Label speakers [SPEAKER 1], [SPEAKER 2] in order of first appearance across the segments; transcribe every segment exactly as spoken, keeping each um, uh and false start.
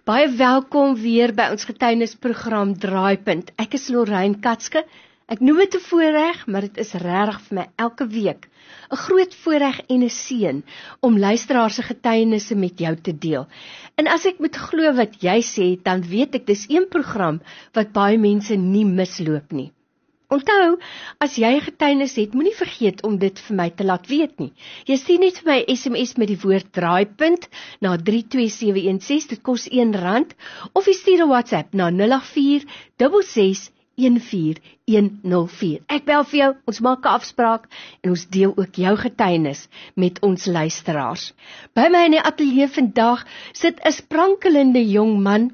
[SPEAKER 1] Baie welkom weer by ons getuienisprogram Draaipunt. Ek is Lorraine Katske. Ek noem dit 'n voorreg, maar dit is regtig vir my elke week 'n groot voorreg en 'n seën om luisteraars se getuienisse met jou te deel. En as ek moet glo wat jy sê, dan weet ek dis een program wat baie mense nie misloop nie. Onthou, as jy 'n getuienis het, moenie vergeet om dit vir my te laat weet nie. Jy stuur net vir my S M S met die woord draaipunt na drie twee sewe een ses, dit kos een rand, of jy stuur 'n WhatsApp na nul agt vier ses ses een vier een nul vier. Ek bel vir jou, ons maak 'n afspraak en ons deel ook jou getuienis met ons luisteraars. By my in die ateljee vandag sit 'n sprankelende jong man,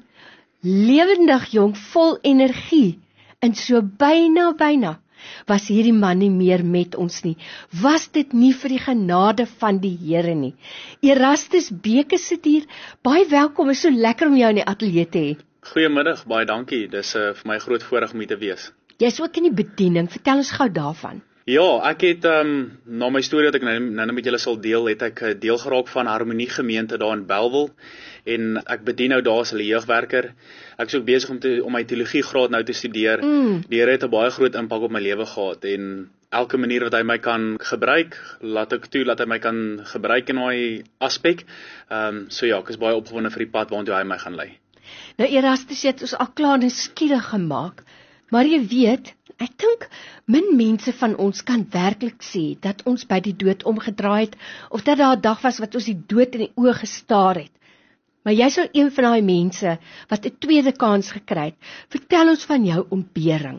[SPEAKER 1] lewendig jong, vol energie. En so byna, byna, was hierdie man nie meer met ons nie. Was dit nie vir die genade van die Here nie. Erastus Beke sit hier, baie welkom, is so lekker om jou in die ateljee te hê.
[SPEAKER 2] Goeiemiddag, baie dankie, dis uh, vir my groot voorreg om hier te wees.
[SPEAKER 1] Jy is ook in die bediening, vertel ons gou daarvan.
[SPEAKER 2] Ja, ek het, um, na my storie wat ek nou, nou met julle sal deel, het ek deel geraak van Harmonie gemeente daar in Bellville, en ek bedien nou daar as hulle jeugwerker. Ek is ook besig om, te, om my teologie graad nou te studeer. Mm. Die Here het 'n baie groot impak op my lewe gehad, en elke manier wat hy my kan gebruik, laat ek toe, laat hy my kan gebruik in daai aspek. Um, so ja, ek is baie opgewonde vir die pad waartoe hy my gaan lei.
[SPEAKER 1] Nou Erastus het ons al klaar nuuskierig gemaak, maar jy weet, ek dink min mense van ons kan werklik sê dat ons by die dood omgedraai het, of dat daar 'n dag was wat ons die dood in die oë gestaar het. Maar jy's nou een van daai mense wat 'n tweede kans gekry het. Vertel ons van jou ontbering.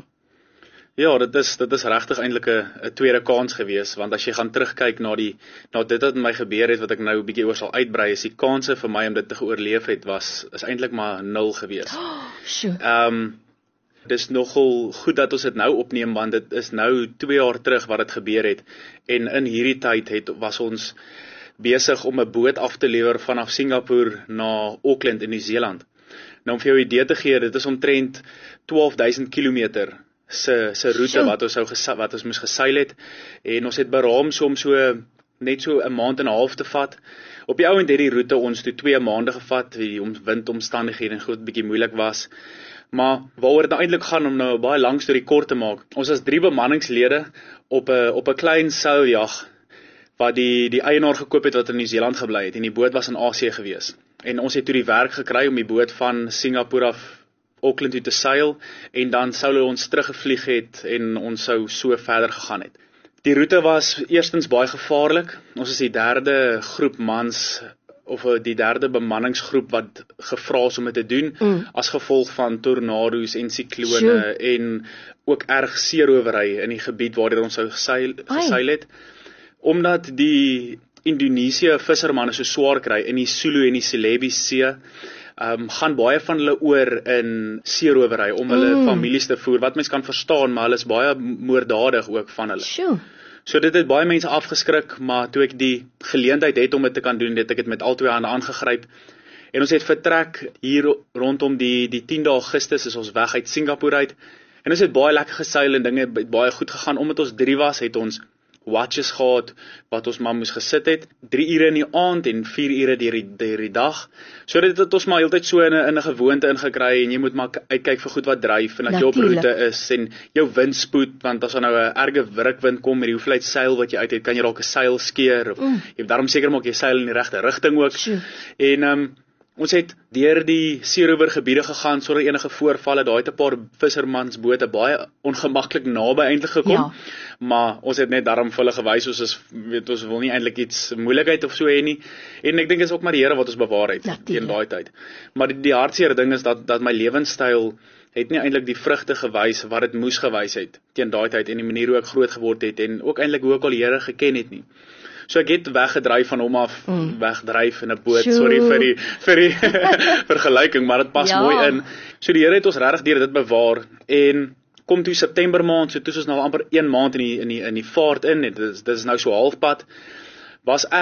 [SPEAKER 2] Ja, dit is dit is regtig eintlik 'n 'n tweede kans gewees, want as jy gaan terugkyk na die na dit wat met my gebeur het, wat ek nou 'n bietjie oor sal uitbrei, is die kanse vir my om dit te geoorleef het was is eintlik maar nul gewees.
[SPEAKER 1] Oh, sure.
[SPEAKER 2] Ehm um, dis nogal goed dat ons dit nou opneem, want dit is nou twee jaar terug wat dit gebeur het, en in hierdie tyd het was ons besig om 'n boot af te lewer vanaf Singapore na Auckland in Nieu-Seeland. Nou om vir jou 'n idee te gee, dit is omtrent twaalf duisend kilometer se se roete sure. wat ons sou wat ons moes geseil het, en ons het beraam so om so net so 'n maand en 'n half te vat. Op die ouend het die roete ons toe twee maande gevat, die windomstandighede en goed bietjie moeilik was. Maar waaroor dit nou eintlik gaan om nou 'n baie lang storie kort te maak. Ons was drie bemanningslede op 'n op 'n klein seiljag wat die die eienaar gekoop het wat in Nieu-Seeland gebly het, en die boot was in Asië gewees. En ons het toe die werk gekry om die boot van Singapore af Auckland toe te seil, en dan sou hulle ons teruggevlieg het en ons sou so verder gegaan het. Die roete was eerstens baie gevaarlik. Ons is die derde groep mans of die derde bemanningsgroep wat gevra is om dit te doen, mm. as gevolg van tornado's en siklone sure. en ook erg seerowery in die gebied waar ons sou geseil, geseil het. Omdat die Indonesië vissermanne so swaar kry in die Sulu en die Celebi See, um, gaan baie van hulle oor in seerowery om hulle mm. families te voer, wat mens kan verstaan, maar hulle is baie moorddadig ook van hulle.
[SPEAKER 1] Sure.
[SPEAKER 2] So dit het baie mense afgeskrik, maar toe ek die geleentheid het om dit te kan doen, het ek dit met al twee hande aangegryp. En ons het vertrek hier rondom die die tiende Augustus is ons weg uit Singapore uit. En ons het baie lekker geseil en dinge het baie goed gegaan. Omdat ons drie was, het ons watches gehad wat ons maar moes gesit het, drie ure in die aand en vier ure deur die, deur die dag. So dit het ons maar heeltyd so in 'n in 'n gewoonte ingekry, en jy moet maar uitkyk vir goed wat dryf, en dat jy op roete is, en jou windspoed, want as daar nou 'n erge wrikwind kom met die hoeveelheid seil wat jy uit het, kan jy dalk 'n seil skeer, of mm. jy daarom seker maak jy seil in die regte rigting ook.
[SPEAKER 1] Sure.
[SPEAKER 2] En um, ons het deur die seerowergebiede gegaan sonder enige voorvalle. Daar het 'n paar vissermansbote baie ongemaklik naby eintlik gekom. Ja. Maar ons het net daarom vir hulle gewys, ons is, weet ons wil nie eintlik iets moeilikheid of so hê nie. En ek dink is ook maar die Here wat ons bewaar het teen daai tyd. Maar die, die hartseer ding is dat dat my lewenstyl het nie eintlik die vrugte gewys wat dit moes gewys het teen daai tyd, en die manier hoe ek groot geword het, en ook eintlik hoe ek al die Here geken het nie. So ek het weggedryf van hom af, mm. wegdryf in 'n boot, Sjoe. sorry vir die vir die vergelyking, maar dit pas ja. mooi in. So die Here het ons regtig deur dit bewaar, en kom toe September maand, so toe is ons nou amper een maand in die in die in die vaart in, en dit is, dit is nou so halfpad, was ek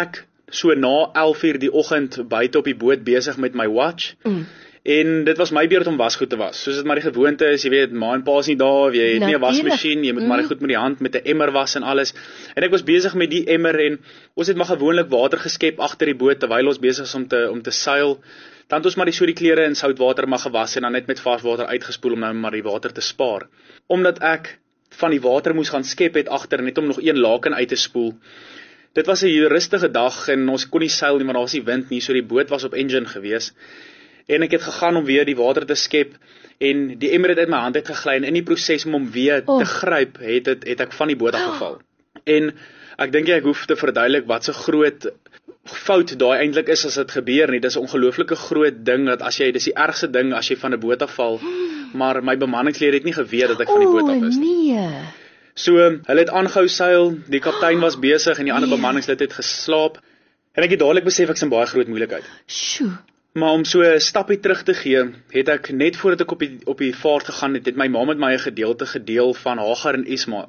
[SPEAKER 2] so na elf uur die oggend buite op die boot besig met my watch. Mm. En dit was my beurt om wasgoed te was. Soos dit maar die gewoonte is, jy weet, ma en pa is nie daar, jy het nie 'n wasmasjien, jy moet mm. maar die goed met die hand met 'n emmer was en alles. En ek was besig met die emmer en ons het maar gewoonlik water geskep agter die boot terwyl ons besig is om te om te seil. Dan het ons maar die so die klere in soutwater maar gewas en dan net met vars water uitgespoel om nou maar die water te spaar. Omdat ek van die water moes gaan skep het agter net om nog een laken uit te spoel. Dit was 'n rustige dag en ons kon nie seil nie, maar daar was nie wind nie, so die boot was op engine gewees. En ek het gegaan om weer die water te skep en die emmer het uit my hand uit gegly en in die proses om hom weer oh. te gryp, het het, het ek van die boot afgeval. En ek dink ek hoef te verduidelik wat so groot fout daai eintlik is as dit gebeur nie. Dis 'n ongelooflike groot ding dat as jy dis die ergste ding as jy van 'n boot afval, maar my bemanningslede het nie geweet dat ek van die boot af is nie.
[SPEAKER 1] Oh nee.
[SPEAKER 2] So, hulle het aangehou seil, die kaptein was besig en die ander nee. bemanningslid het geslaap. En ek het dadelik besef ek is in baie groot moeilikheid.
[SPEAKER 1] Sjoe.
[SPEAKER 2] Maar om so 'n stappie terug te gee, het ek net voordat ek op die op die vaart gegaan het, het my ma met my 'n gedeelte gedeel van Hagar en Ismael.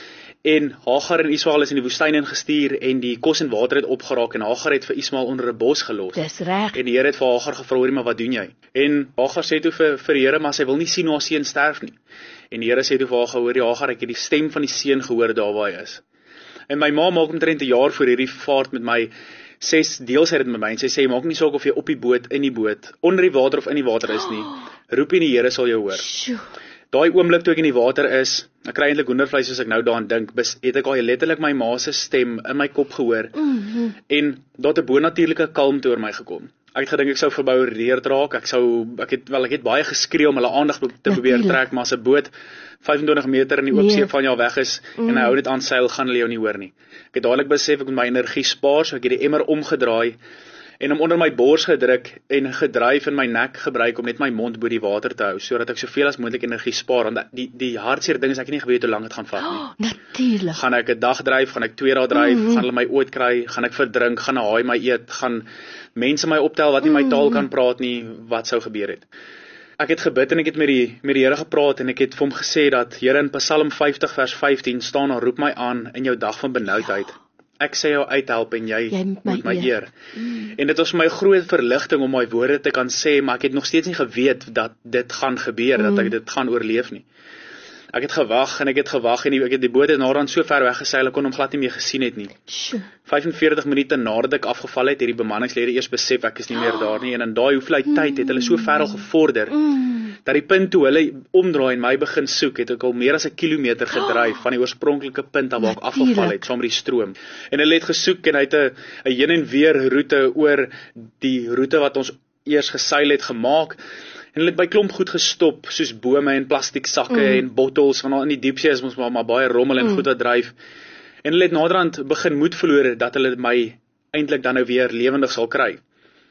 [SPEAKER 2] En Hagar en Ismael is in die woestyn ingestuur en die kos en water het opgeraak en Hagar het vir Ismael onder 'n bos gelos.
[SPEAKER 1] Dis reg.
[SPEAKER 2] En die Here het vir Hagar gevra, "Hoorie, maar wat doen jy?" En Hagar sê toe vir vir die Here, maar sy wil nie sien hoe haar seun sterf nie. En die Here sê toe vir Hagar, "Hoorie Hagar, ek het die stem van die seun gehoor daar waar hy is." En my ma maak omtrent 'n jaar voor hierdie vaart met my ses deels het dit met my en sy sê, "Maak nie saak of jy op die boot, in die boot, onder die water of in die water is nie. Roep en die Here sal jou hoor." Daai oomblik toe ek in die water is, ek kry eintlik hoendervleis as ek nou daaraan dink, het ek al letterlik my ma se stem in my kop gehoor. Mm-hmm. En daar het 'n bonatuurlike kalmte oor my gekom. Ek het gedink ek sou verboureerd raak. Ek sou ek het wel ek het baie geskree om hulle aandag te probeer trek, maar as 'n boot vyfentwintig meter in die oop see van jou weg is mm. en hy hou dit aan seil, gaan hulle jou nie hoor nie. Ek het dadelik besef ek moet my energie spaar, so ek het die emmer omgedraai en hom onder my bors gedruk en gedryf in my nek gebruik om net my mond bo die water te hou, sodat ek soveel as moontlik energie spaar. Want die die hartseer ding is ek het nie geweet hoe lank dit gaan vat nie.
[SPEAKER 1] Oh, natuurlik.
[SPEAKER 2] Gaan ek 'n dag dryf, gaan ek twee dae dryf, mm -hmm. gaan hulle my ooit kry, gaan ek verdrink, gaan 'n haai my eet, gaan mense my optel wat nie my taal kan praat nie, wat sou gebeur het. Ek het gebid en ek het met die met die Here gepraat en ek het vir hom gesê dat Here, in Psalm vyftig vers vyftien staan, "En roep my aan in jou dag van benoudheid. Ek sê jou uithelp en jy, jy moet my, my eer." Mm. En dit was vir my 'n groot verligting om my woorde te kan sê, maar ek het nog steeds nie geweet dat dit gaan gebeur, mm. dat ek dit gaan oorleef nie. Ek het gewag en ek het gewag en die, ek het die boot het naderhand so ver weggeseil, ek kon hom glad nie meer gesien het nie. Sure. vyfenveertig minute nadat ek afgeval het, het die bemanningslede eers besef ek is nie meer daar nie, en in daai hoeveelheid mm. tyd het hulle so ver al gevorder, mm. dat die punt toe hulle omdraai en my begin soek, het ek al meer as 'n kilometer gedryf van die oorspronklike punt af waar ek afgeval het, saam met die stroom. En hulle het gesoek en hy het 'n heen en weer roete oor die roete wat ons eers geseil het gemaak. En hulle het by klomp goed gestop, soos bome en plastiek sakke mm. en bottels, want in die diepsee is ons maar, maar baie rommel en mm. goed wat dryf. En hulle het naderhand begin moed verloor dat hulle my eintlik dan nou weer lewendig sal kry.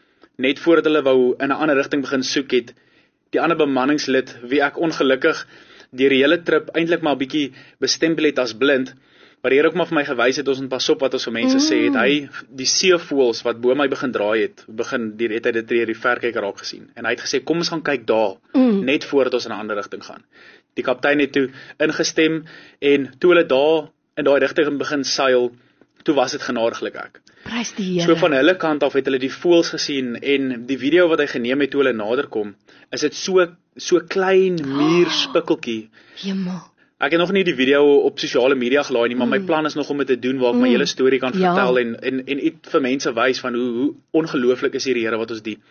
[SPEAKER 2] Net voordat hulle wou in 'n ander rigting begin soek, het die ander bemanningslid, wie ek ongelukkig deur die hele trip eintlik maar 'n bietjie bestempel het as blind, maar die Here ook maar vir my gewys het, ons moet pas op wat ons vir mense mm. sê, het hy die seevoëls wat bo my begin draai het, begin die het hy dit deur die verkyker raak gesien. En hy het gesê, "Kom ons gaan kyk daar, mm. net voordat ons in 'n ander rigting gaan." Die kaptein het toe ingestem en toe hulle daar in daai rigting begin seil, toe was dit genadiglik ek.
[SPEAKER 1] Prys die Here.
[SPEAKER 2] So van hulle kant af het hulle die voëls gesien en die video wat hy geneem het toe hulle naderkom, is dit so so klein muurspikkeltjie.
[SPEAKER 1] Hemel.
[SPEAKER 2] Ek het nog nie die video op sosiale media gelaai nie, maar my plan is nog om dit te doen waar ek mm. my hele storie kan vertel ja. en en en iets vir mense wys van hoe hoe ongelooflik is hierdie Here wat ons dien.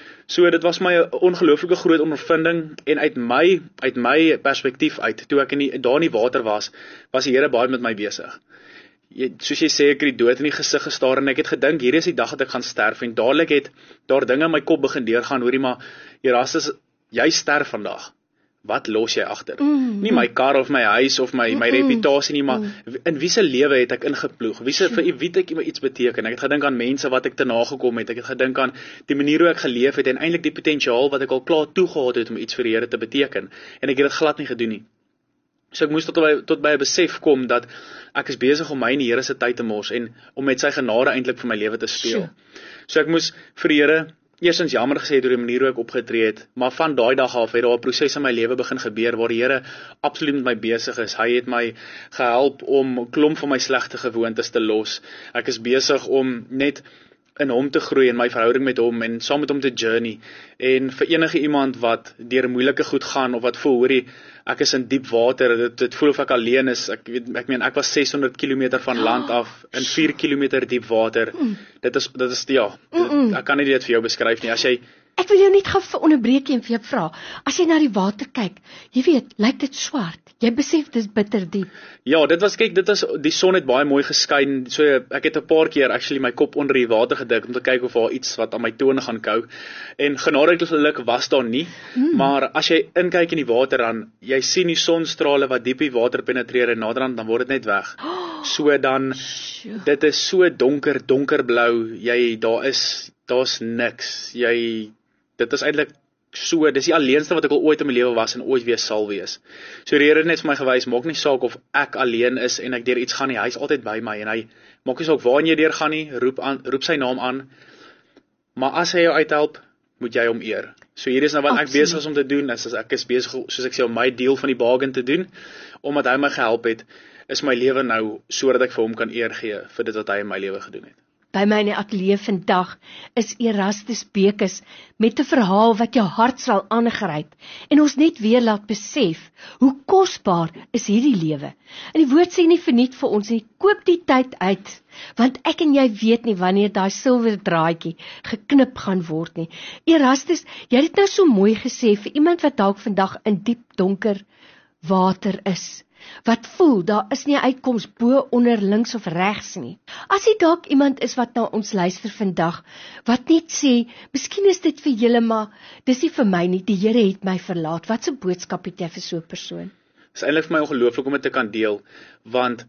[SPEAKER 2] So dit was my 'n ongelooflike groot ondervinding en uit my uit my perspektief uit, toe ek in die, daar in die water was, was die Here baie met my besig. Jy, soos jy sê, ek het die dood in die gesig gestaar en ek het gedink, hierdie is die dag dat ek gaan sterf, en dadelik het daar dinge in my kop begin deurgaan, hoorie maar, Erastus, jy sterf vandag. Wat los jy agter? Mm, nie my kar of my huis of my my mm, reputasie nie, maar mm. in wie se lewe het ek ingeploeg? Wie se vir wie het ek iets beteken? Ek het gedink aan mense wat ek te nagekom het. Ek het gedink aan die manier hoe ek geleef het en eintlik die potensiaal wat ek al klaar toegehad het om iets vir die Here te beteken. En ek het dit glad nie gedoen nie. So ek moes tot by tot by 'n besef kom dat ek is besig om my in die Here se tyd te mors en om met sy genade eintlik vir my lewe te speel. Sure. So ek moes vir die Here eerstens jammer gesê deur die manier hoe ek opgetree het, maar van daai dag af het daar 'n proses in my lewe begin gebeur waar die Here absoluut met my besig is. Hy het my gehelp om 'n klomp van my slegte gewoontes te los. Ek is besig om net in hom te groei, in my verhouding met hom en saam met hom te journey. En vir enige iemand wat deur moeilike goed gaan of wat voel, hoorie, ek is in diep water, dit, dit voel of ek alleen is. Ek weet ek meen ek was ses honderd kilometer van land af in vier kilometer diep water. Mm. Dit is dit is ja, dit, ek kan nie dit vir jou beskryf nie. As jy
[SPEAKER 1] Ek wil jou net gou onderbreek en vir jou vra. As jy na die water kyk, jy weet, lyk dit swart. Jy besef dis bitter diep.
[SPEAKER 2] Ja, dit was kyk, dit is die son het baie mooi geskyn. So ek het 'n paar keer actually my kop onder die water gedruk om te kyk of daar iets wat aan my tone gaan kou. En genadiglik was daar nie, mm. maar as jy inkyk in die water dan jy sien die sonstrale wat diep in die water penetreer en naderhand dan word dit net weg. Oh, so dan sure. Dit is so donker, donkerblou. Jy daar is daar's niks. Jy dit is eintlik so, dis die alleenste wat ek al ooit in my lewe was en ooit weer sal wees. So die Here het net vir my gewys, maak nie saak of ek alleen is en ek deur iets gaan nie, hy's altyd by my en hy maak nie saak waar jy deur gaan nie, roep aan, roep sy naam aan. Maar as hy jou uithelp, moet jy hom eer. So hier is nou wat Absoluut. Ek besig is om te doen, is, is ek is besig soos ek sê om my deel van die bargain te doen, omdat hy my gehelp het, is my lewe nou sodat ek vir hom kan eer gee vir dit wat hy in my lewe gedoen het.
[SPEAKER 1] By my in die ateljee vandag is Erastus Bekes met 'n verhaal wat jou hart sal aangryp en ons net weer laat besef hoe kosbaar is hierdie lewe. En die woord sê nie verniet vir ons nie, koop die tyd uit, want ek en jy weet nie wanneer daai silwer draadjie geknip gaan word nie. Erastus, jy het dit nou so mooi gesê vir iemand wat dalk vandag in diep donker water is. Wat voel, daar is nie 'n uitkoms bo, onder, links of regs nie. As jy dalk iemand is wat na ons luister vandag, wat net sê, miskien is dit vir julle, maar dis nie vir my nie, die Here het my verlaat. Wat 'n boodskap het jy vir so 'n persoon?
[SPEAKER 2] Dis eintlik vir my ongelooflik om dit te kan deel, want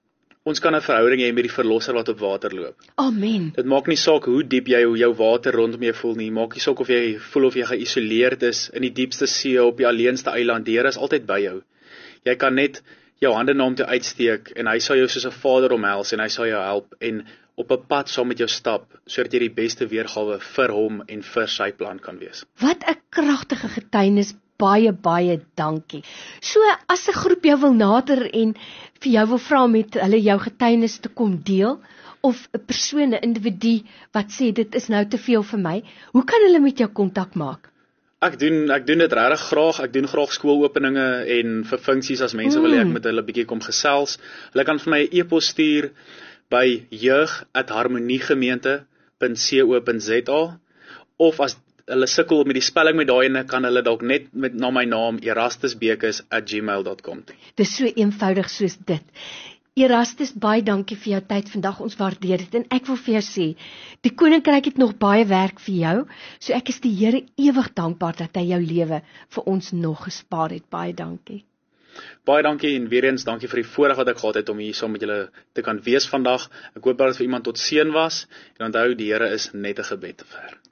[SPEAKER 2] ons kan 'n verhouding hê met die verlosser wat op water loop.
[SPEAKER 1] Amen.
[SPEAKER 2] Dit maak nie saak hoe diep jy jou water rondom jou voel nie, maak nie saak of jy voel of jy geïsoleerd is in die diepste see op die alleenste eiland, die Here is altyd by jou. Jy kan net jou hande na hom toe uitsteek en hy sal jou soos 'n vader omhels en hy sal jou help en op 'n pad saam met jou stap sodat jy die beste weergawe vir hom en vir sy plan kan wees.
[SPEAKER 1] Wat 'n kragtige getuienis, baie baie dankie. So as 'n groep jou wil nader en vir jou wil vra met hulle jou getuienis te kom deel, of 'n persoon, 'n individu wat sê dit is nou te veel vir my, hoe kan hulle met jou kontak maak?
[SPEAKER 2] Ek doen ek doen dit regtig graag. Ek doen graag skoolopeninge en vir funksies as mense mm. wil hê ek met hulle bietjie kom gesels. Hulle kan vir my 'n e-pos stuur by jeug at harmoniegemeente punt co punt za of as hulle sukkel met die spelling met daai ene kan hulle dalk net met na my naam erastusbekes at gmail dot com.
[SPEAKER 1] Dis so eenvoudig soos dit. Erastus, baie dankie vir jou tyd vandag, ons waardeer dit en ek wil vir jou sê, die koninkryk het nog baie werk vir jou, so ek is die Here ewig dankbaar dat hy jou lewe vir ons nog gespaar het. Baie dankie.
[SPEAKER 2] Baie dankie en weer eens dankie vir die voorreg wat ek gehad het om hier saam met julle te kan wees vandag. Ek hoop dat dit vir iemand tot seën was en onthou die Here is net 'n gebed te ver.